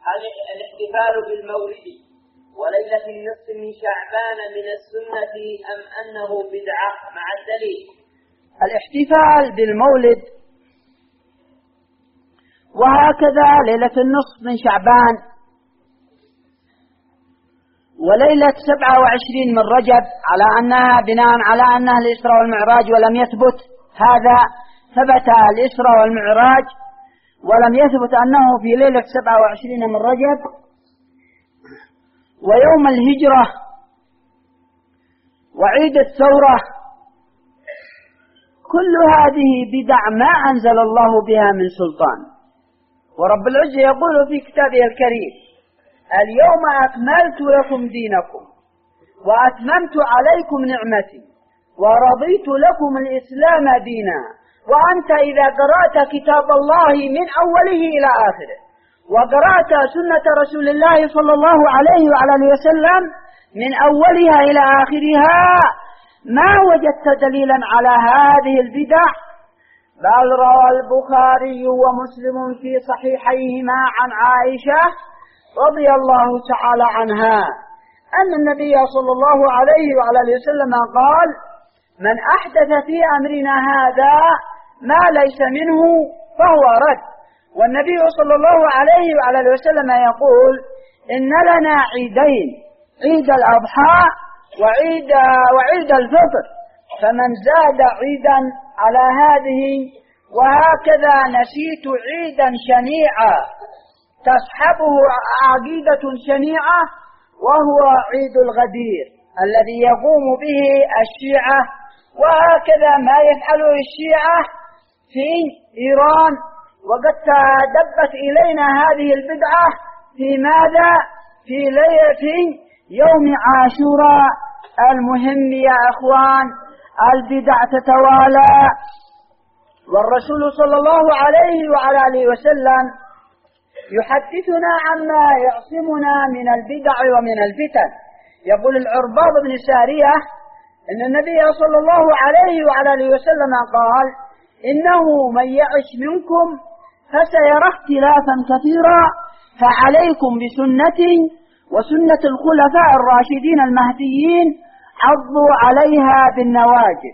هل الاحتفال بالمولد وليلة النصف من شعبان من السنة أم أنه بدعة مع الدليل؟ الاحتفال بالمولد وهكذا ليلة النصف من شعبان وليلة 27 من رجب على أنها بناء على أنها الإسراء والمعراج، ولم يثبت هذا. ثبت الإسراء والمعراج ولم يثبت أنه في ليلة 27 من رجب. ويوم الهجرة وعيد الثورة كل هذه بدع ما أنزل الله بها من سلطان. ورب العزة يقول في كتابه الكريم: اليوم أكملت لكم دينكم وأتممت عليكم نعمتي ورضيت لكم الإسلام دينا. وأنت إذا قرأت كتاب الله من أوله إلى آخره وقرأت سنة رسول الله صلى الله عليه وعلى آله وسلم من أولها إلى آخرها ما وجدت دليلا على هذه البدع. بل روى البخاري ومسلم في صحيحيهما عن عائشة رضي الله تعالى عنها أن النبي صلى الله عليه وعلى آله وسلم قال: من أحدث في أمرنا هذا ما ليس منه فهو رد. والنبي صلى الله عليه وعلى آله وسلم يقول: إن لنا عيدين، عيد الأضحى وعيد الفطر، فمن زاد عيدا على هذه وهكذا نسيت عيدا شنيعا تصحبه عقيدة شنيعة وهو عيد الغدير الذي يقوم به الشيعة، وهكذا ما يفعله الشيعة في إيران. وقد دبت إلينا هذه البدعة في ماذا؟ في ليلة يوم عاشوراء. المهم يا أخوان البدع تتوالى، والرسول صلى الله عليه وعلى آله وسلم يحدثنا عما يعصمنا من البدع ومن الفتن. يقول العرباض بن سارية إن النبي صلى الله عليه وعلى آله وسلم قال: إنه من يعش منكم فسيرى اختلافا كثيرا فعليكم بسنتي وسنة الخلفاء الراشدين المهديين عضوا عليها بالنواجذ.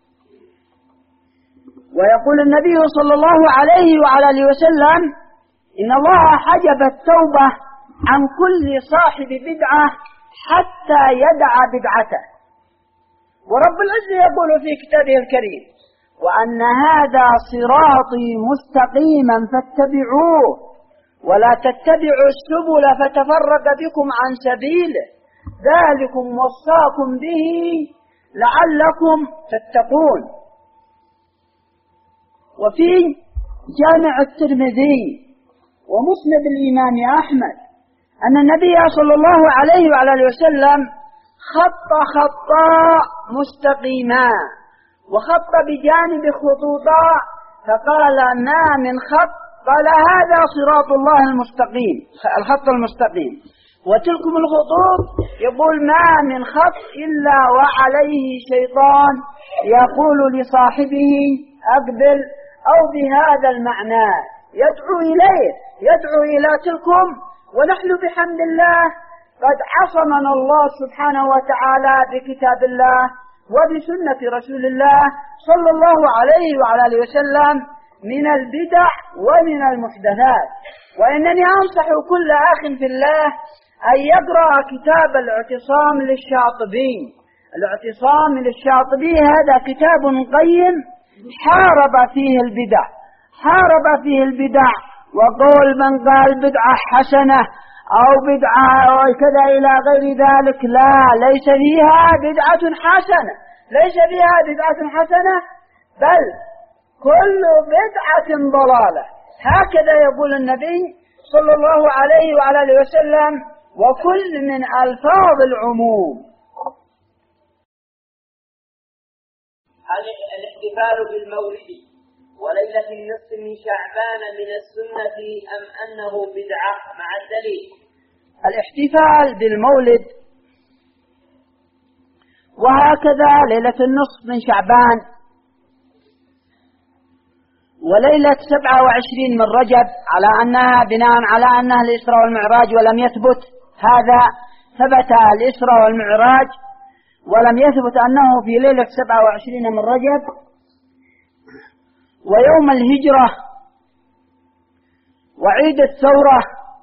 ويقول النبي صلى الله عليه وعلى آله وسلم: إن الله حجب التوبة عن كل صاحب بدعة حتى يدع بدعته. ورب العزة يقول في كتابه الكريم: وأن هذا صراطي مستقيما فاتبعوه ولا تتبعوا السبل فتفرق بكم عن سبيله ذلكم وصاكم به لعلكم تتقون. وفي جامع الترمذي ومسند الإمام أحمد أن النبي صلى الله عليه وعلى آله وسلم خط خطا مستقيما وخط بجانب خطوطا فقال: ما من خط، قال: هذا صراط الله المستقيم، الخط المستقيم. وتلكم الخطوط يقول: ما من خط إلا وعليه شيطان يقول لصاحبه أقبل، أو بهذا المعنى يدعو إليه، يدعو إلى تلكم. ونحن بحمد الله قد عصمنا الله سبحانه وتعالى بكتاب الله وبسنة رسول الله صلى الله عليه وعلى آله وسلم من البدع ومن المحدثات. وإنني أنصح كل أخ في الله أن يقرأ كتاب الاعتصام للشاطبي. الاعتصام للشاطبي هذا كتاب قيم حارب فيه البدع، حارب فيه البدع، وقول من قال بدعة حسنة أو بدعة أو كذا إلى غير ذلك، لا، ليس فيها بدعة حسنة، ليس فيها بدعة حسنة، بل كل بدعة ضلالة. هكذا يقول النبي صلى الله عليه وعلى آله وسلم، وكل من ألفاظ العموم. هل الاحتفال بالمولد وليلة النصف من شعبان من السنة أم أنه بدعة مع الدليل؟ الاحتفال بالمولد وهكذا ليلة النصف من شعبان وليلة 27 من رجب على أنها بناء على أنها الإسراء والمعراج، ولم يثبت هذا. ثبت الإسراء والمعراج ولم يثبت أنه في ليلة 27 من رجب. ويوم الهجرة وعيد الثورة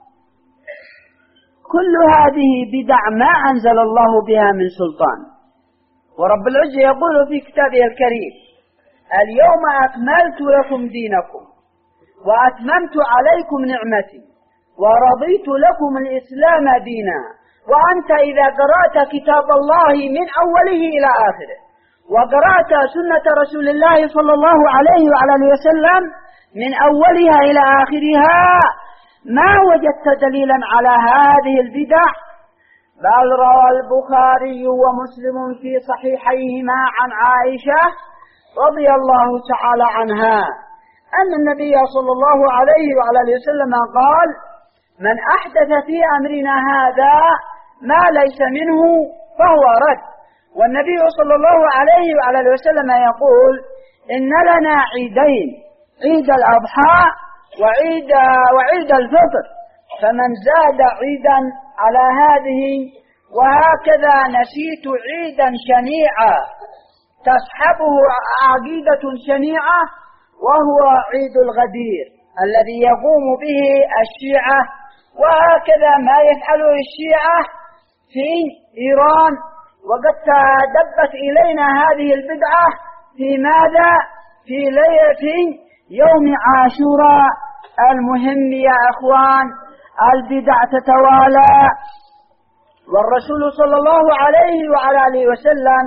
كل هذه بدع ما أنزل الله بها من سلطان. ورب العزة يقول في كتابه الكريم: اليوم أكملت لكم دينكم وأتممت عليكم نعمتي ورضيت لكم الإسلام دينا. وأنت إذا قرأت كتاب الله من أوله إلى آخره وقرأت سنة رسول الله صلى الله عليه وعلى آله وسلم من أولها إلى آخرها ما وجدت دليلا على هذه البدع. بل روى البخاري ومسلم في صحيحيهما عن عائشة رضي الله تعالى عنها أن النبي صلى الله عليه وعلى آله وسلم قال: من أحدث في أمرنا هذا ما ليس منه فهو رد. والنبي صلى الله عليه وعلى آله وسلم يقول: إن لنا عيدين، عيد الأضحى وعيد الفطر، فمن زاد عيدا على هذه وهكذا نسيت عيدا شنيعا تصحبه عقيدة شنيعة وهو عيد الغدير الذي يقوم به الشيعة، وهكذا ما يفعله الشيعة في إيران. وقد دبت إلينا هذه البدعة في ماذا؟ في ليلة يوم عاشوراء. المهم يا أخوان البدع تتوالى، والرسول صلى الله عليه وعلى آله وسلم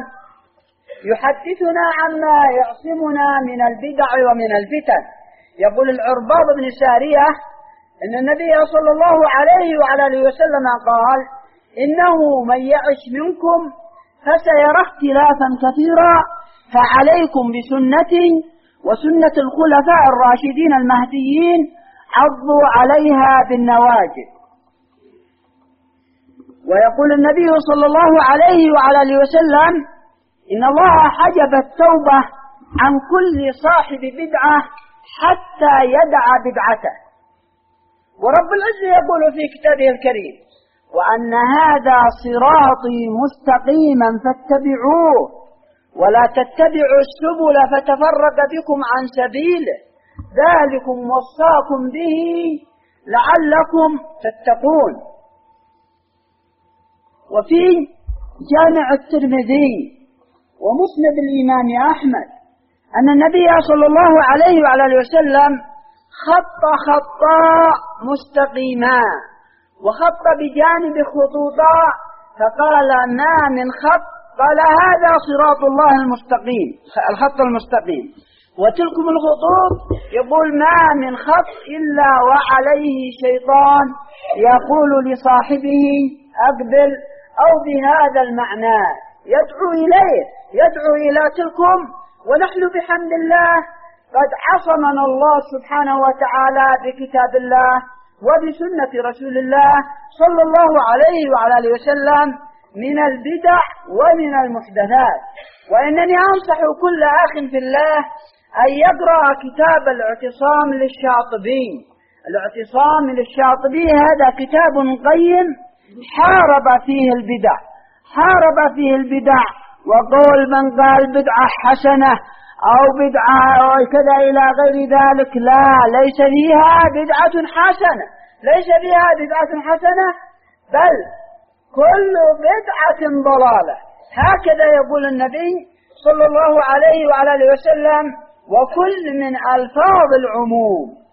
يحدثنا عما يعصمنا من البدع ومن الفتن. يقول العرباض بن سارية إن النبي صلى الله عليه وعلى آله وسلم قال: إنه من يعش منكم فسيرى اختلافا كثيرا فعليكم بسنتي وسنة الخلفاء الراشدين المهديين عضوا عليها بالنواجذ. ويقول النبي صلى الله عليه وعلى آله وسلم: إن الله حجب التوبة عن كل صاحب بدعة حتى يدع بدعته. ورب العزة يقول في كتابه الكريم: وأن هذا صراطي مستقيما فاتبعوه ولا تتبعوا السبل فتفرق بكم عن سبيله ذلكم وصاكم به لعلكم تتقون. وفي جامع الترمذي ومسند الإمام أحمد أن النبي صلى الله عليه وعلى آله وسلم خط خطا مستقيما وخط بجانب خطوطا فقال: ما من خط، قال: هذا صراط الله المستقيم، الخط المستقيم. وتلكم الخطوط يقول: ما من خط إلا وعليه شيطان يقول لصاحبه أقبل، أو بهذا المعنى يدعو إليه، يدعو إلى تلكم. ونحن بحمد الله قد عصمنا الله سبحانه وتعالى بكتاب الله وبسنة رسول الله صلى الله عليه وعلى آله وسلم من البدع ومن المحدثات. وإنني أنصح كل أخ في الله أن يقرأ كتاب الاعتصام للشاطبي. الاعتصام للشاطبي هذا كتاب قيم حارب فيه البدع، حارب فيه البدع، وقول من قال بدعة حسنة أو بدعة أو كذا إلى غير ذلك، لا، ليس فيها بدعة حسنة، ليس فيها بدعة حسنة، بل كل بدعة ضلالة. هكذا يقول النبي صلى الله عليه وعلى آله وسلم، وكل من ألفاظ العموم.